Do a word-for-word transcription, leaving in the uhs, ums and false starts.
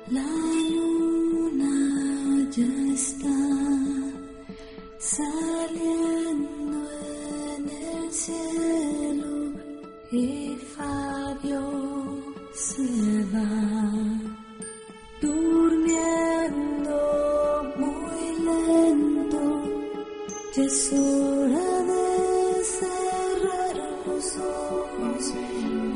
La luna ya está saliendo en el cielo y Fabio se va durmiendo muy lento. Ya es hora de cerrar los ojos